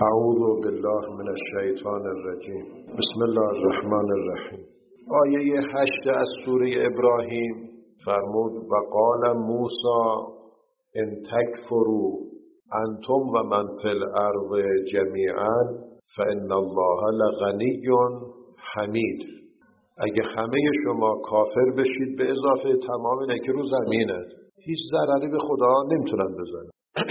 اعوذ بالله من الشیطان الرجیم. بسم الله الرحمن الرحیم. آیه 8 از سوره ابراهیم فرمود و قال موسی ان تکفروا انتم و من فی الارض جمیعا فان الله لغنی حمید. اگه همه شما کافر بشید به اضافه تمام اینه که رو زمینه، هیچ ضرری به خدا نمیتونن بزنن.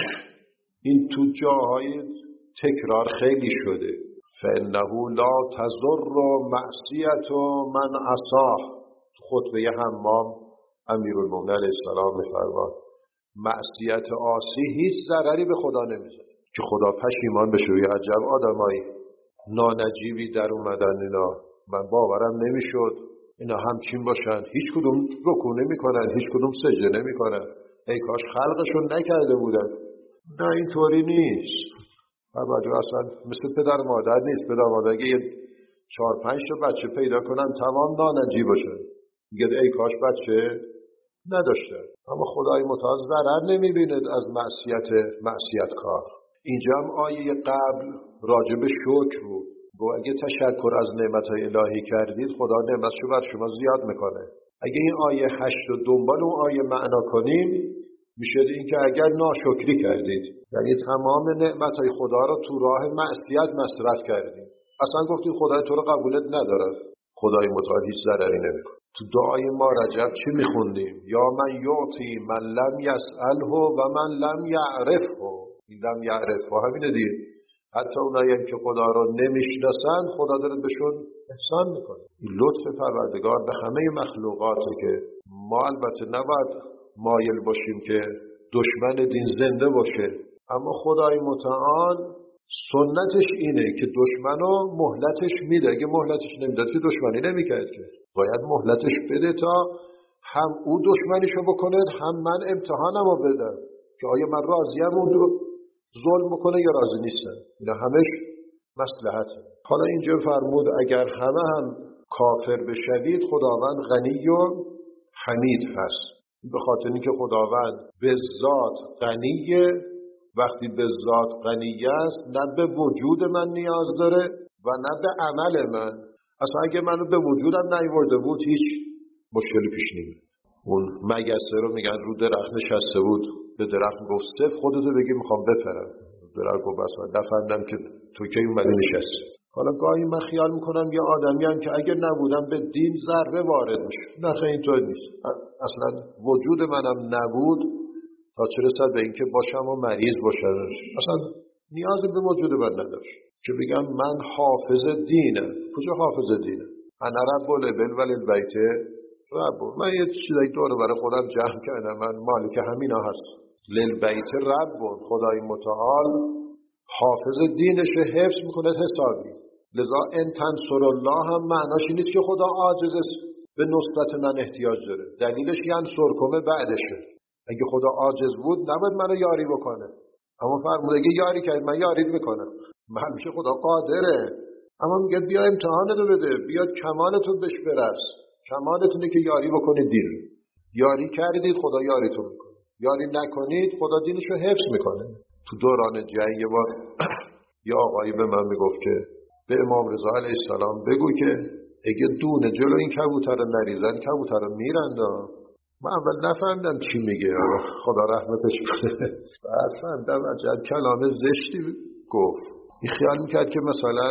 این تو جاهای تکرار خیلی شده. فانه لا تضر معصیت من عصاه. تو خطبه حمام امیرالمومنین علیه السلام می‌فرماد معصیت عاصی هیچ ضرری به خدا نمیزنه که خدا پشیمان بشه. یا عجب آدمایی نانجیبی در اومدن اینا، من باورم نمیشد اینا همچین باشن، هیچ کدوم رکوع نمیکنن، هیچ کدوم سجده نمیکنن، ای کاش خلقشون نکرده بودن. نه اینطوری نیست. البته اصلا مثل پدر مادر نیست. پدر مادر اگه 4-5 تا بچه پیدا کنن تمام نانجی باشن، میگه ای کاش بچه نداشتن. اما خدای متعال ضرر نمیبیند از معصیت کار. اینجا هم آیه قبل راجب شکر بود، گو اگه تشکر از نعمتهای الهی کردید خدا نعمتشو بر شما زیاد میکنه. اگه این آیه 8 رو دنبال اون آیه معنا کنیم میشه این که اگر ناشکری کردید یعنی تمام نعمتهای خدا رو تو راه معصیت مصرف کردید، اصلا گفتید خدای تو رو قبولت نداره، خدای متعال هیچ ضرری نمیکنه. تو دعای ما رجب چی میخوندیم؟ یا من یعطی من لم یسأله و من لم یعرفه. این لم یعرفه همینه دیگه، حتی اونایی که خدا رو نمیشناسن خدا داره بهشون احسان میکنه. این لطف پروردگار به همه مخلوقاته که ما البته نباید مایل باشیم که دشمن دین زنده باشه، اما خدای متعال سنتش اینه که دشمنو مهلتش میده. اگه مهلتش نمیداد که دشمنی نمیکرد، که باید مهلتش بده تا هم او دشمنیشو بکنه هم من امتحانمو بدم که آیا من راضیم اون ظلم بکنه یا راضی نیستم. اینا همش مصلحته. حالا اینجا فرمود اگر همه هم کافر بشوید خداوند غنی و حمید هست. به خاطر اینکه خداوند به ذات غنیه. وقتی به ذات غنی است نه به وجود من نیاز داره و نه به عمل من. اصلا اگه منو به وجودم نیورده بود هیچ مشکلی پیش نمیاد. اون مگسه رو میگن رو درخت نشسته بود، به درخت گفت صف خودتو بگی میخوام بپرم. درخت گفت بس من نفهمیدم که تو کی اومدی نشستی. حالا گاهی من خیال میکنم یه آدمی هم که اگر نبودم به دین ضربه وارد میشه. نه خیلی اینطور نیست. اصلا وجود منم نبود تا چه رسد به اینکه باشم و مریض باشم، اصلا نیازی به وجود من نداشت که بگم من حافظ دینم. کجا حافظ دینم؟ انا رب الابل والبیت رب. من یه چیزایی دور برای خودم جمع کردم، من مالک همینا هست. للبیت رب، خدای متعال حافظ دینش حفظ میکنه حسابی. لذا ان تنصر الله هم معناش نیست که خدا عاجز است به نصرت من احتیاج داره. دلیلش ینصرکم بعدشه. اگه خدا عاجز بود نباید منو یاری بکنه، اما فرمود اگه یاری کرد من یاری میکنم. من میشه خدا قادره، اما میگه بیا امتحانتو بده، بیا کمالتو بهش برس. کمالتونه که یاری بکنید دین. یاری کردید خدا یاریتون میکنه، یاری نکنید خدا دینشو حفظ میکنه. تو دوران جنگ یه بار یه آقایی به من میگفت که به امام رضا علیه السلام بگو که اگه دونه جلو این کبوتر نریزن کبوتر میرن. من اول نفهمیدم چی میگه، خدا رحمتش کنه. بعد فهمیدم عجب کلام زشتی گفت. این خیال میکرد که مثلا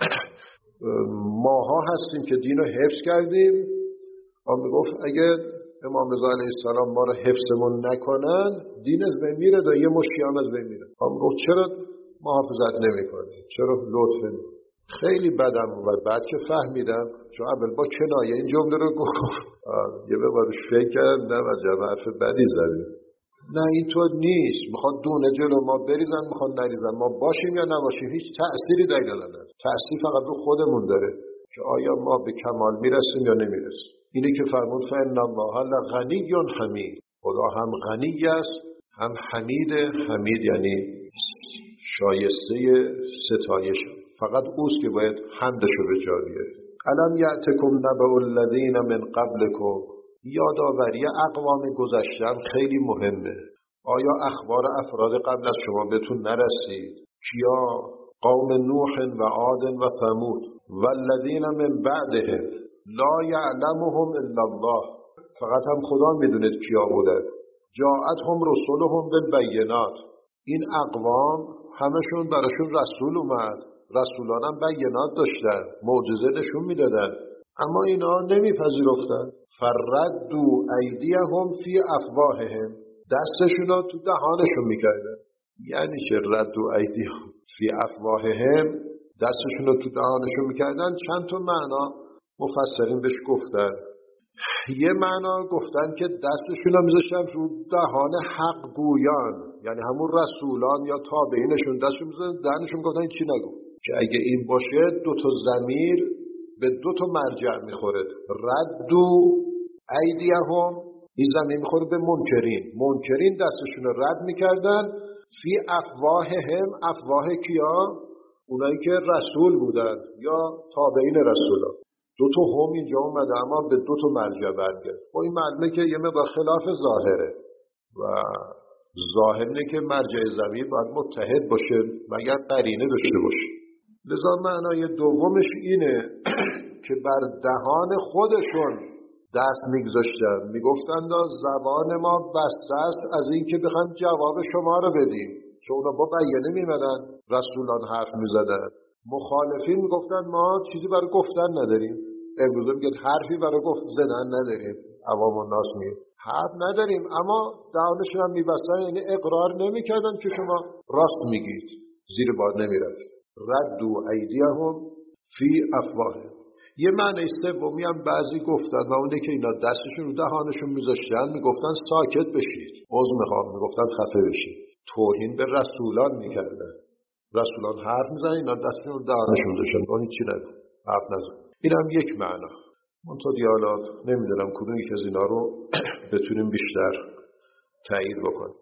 ماها هستیم که دین رو حفظ کردیم. اما میگفت اگه امام رضا علیه السلام ما رو حفظمون نکنن دین از بین میره و یه مشکی هم از بین میره. اما میگفت چرا محافظت نمیکنی، چرا لطف نمیکنی. خیلی بدم اومد بعد که فهمیدم، چون اول با کنایه این جمله رو گفت. یه بارش فکر کردم عجب حرف بدی زدیم. نه اینطور نیست. میخواد دونه جلو ما بریزن، میخواد نریزن، ما باشیم یا نباشیم هیچ تأثیری در نداره. تأثیر فقط رو خودمون داره که آیا ما به کمال میرسیم یا نمیرسیم. اینه که فرمود فإن الله لغنی حمید. خدا هم غنی است هم حمیده. حمید یعنی شایسته ستایش، فقط اوست که باید حمدشو به جا بیاره. الم یأتکم نبأ الذین من قبلکم. یادآوری اقوام گذشتم خیلی مهمه. آیا اخبار افراد قبل از شما بهتون نرسید؟ کیا؟ قوم نوح و عاد و ثمود والذین من بعدهم لا یعلمهم الا الله. فقط هم خدا میدونه کیا بوده. جاءتهم رسولهم بالبینات. این اقوام همشون براشون رسول اومد، رسولان هم بینات داشتن، معجزه نشون میدادن، اما اینا نمیپذیرفتن. فردوا ایدیهم فی افواههم. دستشون رو تو دهانشون میکردن. یعنی چه ردوا ایدیهم فی افواههم؟ دستشون رو تو دهانشون میکردن. چند تا معنا مفسرین بهش گفتن. یه معنا گفتن که دستشون رو میذاشتن رو دهان حق گویان، یعنی همون رسولان یا تابعینشون دستشون میذاشتن دهنشون، گفتن چی نگو، که اگه این باشه دوتا ضمیر به دوتا مرجع میخوره. ردو ایدیهم، این ضمیر میخوره به منکرین دستشون رو رد میکردن. فی افواههم، افواه کیا؟ اونایی که رسول بودن یا تابعین رسولان. دو تا هم اینجا اومده اما به دو تا مرجع برگرد. با این معلومه که یه مقدار خلاف ظاهره و ظاهر اینه که مرجع ضمیر باید متحد باشه مگر قرینه داشته باشه. لذا معنای دومش اینه که بر دهان خودشون دست میگذاشتن، میگفتن زبان ما بسته است از این که بخوایم جواب شما رو بدیم، چون اونا با بیانه میمدن، رسولان حرف میزدن. مخالفین میگفتن ما چیزی برای گفتن نداریم. امروز میگن حرفی برای گفت زدن نداریم. عوام الناس میگن حرف نداریم، اما دهانشون هم میبستن، یعنی اقرار نمیکردن که شما راست میگید، زیر باد نمیرفت. ردو ایدیهم فی افواههم. یه معنی سومی هم بعضی گفتن و اونه که اینا دستشون رو دهانشون میذاشتن، میگفتن ساکت بشید، عذر میخوام، میگفتن خفه بشید. توهین به رسولان میکردن. رسولان حرف میزنن، اینا دستشون رو دهانشون میذاشتن، اون چی نگو، حرف نزن. این هم یک معنا. منتها دیالات نمیدونم کدوم یک از اینا رو بتونیم بیشتر تایید بکنیم.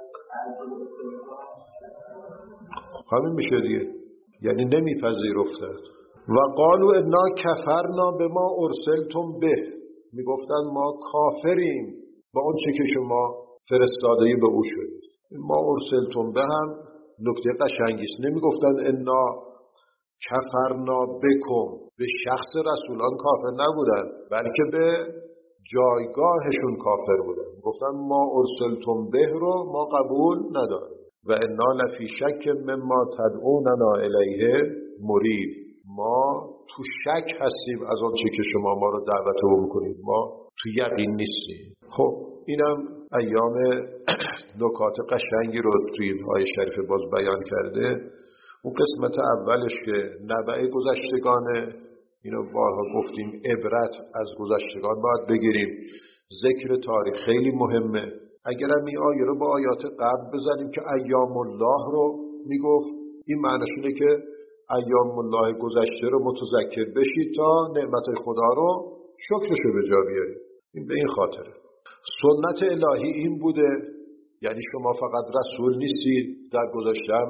همین میشه دیگه، یعنی نمیپذیرفتن. و قالوا انا کفرنا بما ارسلتم به. میگفتن ما کافریم با اون چه که شما فرستاده‌ای به او شدید. ما ارسلتم به هم نکته قشنگی است. نمیگفتن انا کفرنا بکم، به شخص رسولان کافر نبودن، بلکه به جایگاهشون کافر بودن. گفتن ما ارسلتم به رو ما قبول نداریم و انا لفی شک مما تدعوننا الیه مریب. ما تو شک هستیم از آن چه که شما ما رو دعوت رو میکنید، ما تو یقین نیستیم. خب اینم ایام نکات قشنگی رو توی این آیه شریف باز بیان کرده. اون قسمت اولش که نبع گذشتگانه، اینو بارها گفتیم، عبرت از گذشتگان باید بگیریم. ذکر تاریخ خیلی مهمه. اگرم این آیه رو با آیات قبل بزنیم که ایام الله رو میگفت، این معنیش اینه که ایام الله گذشته رو متذکر بشید تا نعمت خدا رو شکرشو به جا بیارید. این به این خاطره. سنت الهی این بوده، یعنی شما فقط رسول نیستید. در گذشتم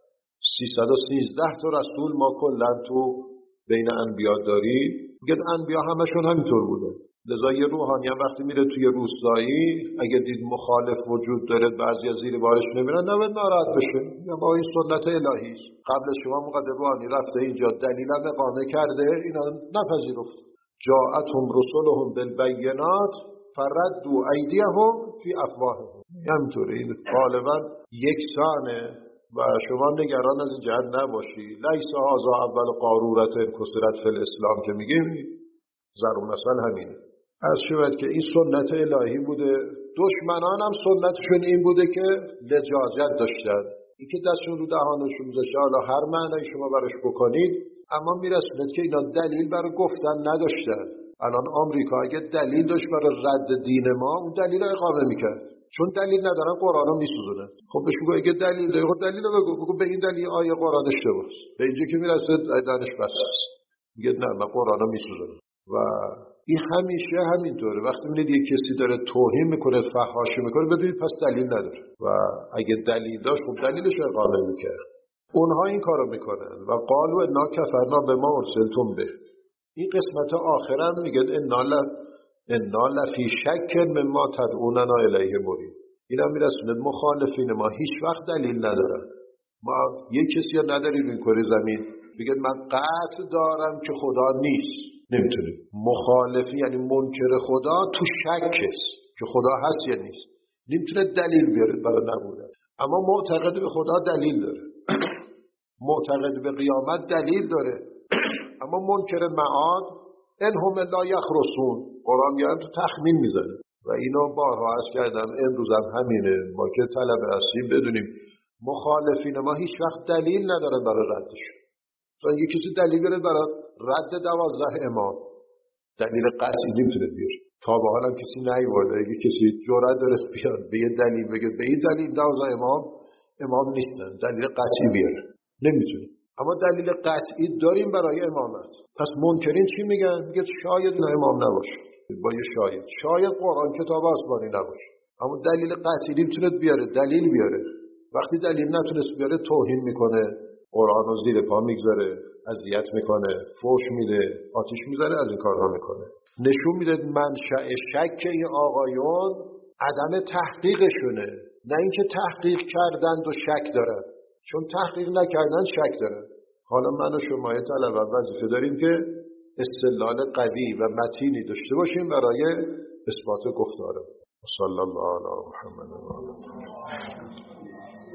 313 تا رسول ما کلا تو بین انبیا داریم. میگن انبیا همشون همینطور بوده. لذا یه روحانی هم وقتی میره توی روستایی، اگه دید مخالف وجود داره، بعضی از زیر بارش نمیرن، نباید ناراحت بشه. یا با این سنت الهی است. قبل از شما مقدم روحانی رفته اینجا دلیلم اقامه کرده، اینا نپذیرفت. جاءتهم رسولهم بالبینات فردوا ایدیهم فی افواههم. همینطوری غالبا یکسانه و شما نگران از این جهت نباشی. لیس هذا اول قارورت کسرت فی الاسلام که میگیم، ضرور مثلا همینه. از شود که این سنت الهی بوده. دشمنان هم سنتشون این بوده که لجاجت داشتن، این که دستشون رو دهانشون میذاشته، حالا هر معنی شما براش بکنید، اما میرسوند که اینا دلیل برای گفتن نداشتن. الان آمریکا اگه دلیل داشت برای رد دین ما، اون دلیل رو اقامه میکرد. چون دلیل ندارن قرآن رو میسوزونن. خب بهش بگو اگه دلیل داری، خب دلیل رو بگو به این دلیل آیه قرآن اشتباهه. به اینجا که میرسه دانش بس است. میگه نه من قرآن رو میسوزونم. و این همیشه همینطوره. وقتی میبینید یک کسی داره توهین میکنه، فحاشی میکنه، بدونید پس دلیل نداره. و اگه دلیل داشت خب دلیلش رو اقامه میکرد. اونها این کارو میکنن. و قالوا انا کفرنا بما ارسلتم به. این قسمت آخرم میگن انا لفی شک مما تدعوننا الیه مریب. اینا میرسونه مخالفین ما هیچ وقت دلیل ندارن. ما یه کسی ها نداریم این کره زمین بگید من قطع دارم که خدا نیست. نمیتونه. مخالفی یعنی منکر خدا تو شکست که خدا هست یا نیست، نمیتونه دلیل بیاره برای نبودن. اما معتقد به خدا دلیل داره معتقد به قیامت دلیل داره. اما منکر معاد ان هم لا یخرصون، قرآن میاد تو تخمین میزنه و اینو بارها عرض کردم، امروز هم همینه. ما که طلبه هستیم بدونیم مخالفین ما هیچ وقت دلیل ندارن برای ردش. مثلا یه کسی دلیل بیاره برای رد 12 امام، دلیل قطعی نمیتونه بیاره. تا به حال هم کسی نیورده. اگه کسی جرأت داره بیاد به یه دلیل بگه به این دلیل 12 امام نیستن، دلیل قطعی بیاره، نمیتونه. اما دلیل قطعی داریم برای امامت. پس منکرین چی میگن؟ میگه شاید نه امام نباشه، با یه شاید قرآن کتاب آسمانی نباشه. اما دلیل قطعی نمیتونه بیاره، دلیل بیاره. وقتی دلیل نتونست بیاره توهین میکنه، قرآن رو زیر پا میگذاره، اذیت میکنه، فحش میده، آتش میذاره، از این کارها میکنه. نشون میده منشأ شک این آقایون عدم تحقیقشونه، نه اینکه تحقیق کردند و شک دارن. چون تحقیق نکردن شک دارن. حالا من و شما طلبه وظیفه داریم که استدلال قوی و متینی داشته باشیم برای اثبات گفتاره. صلی الله علی محمد و آله.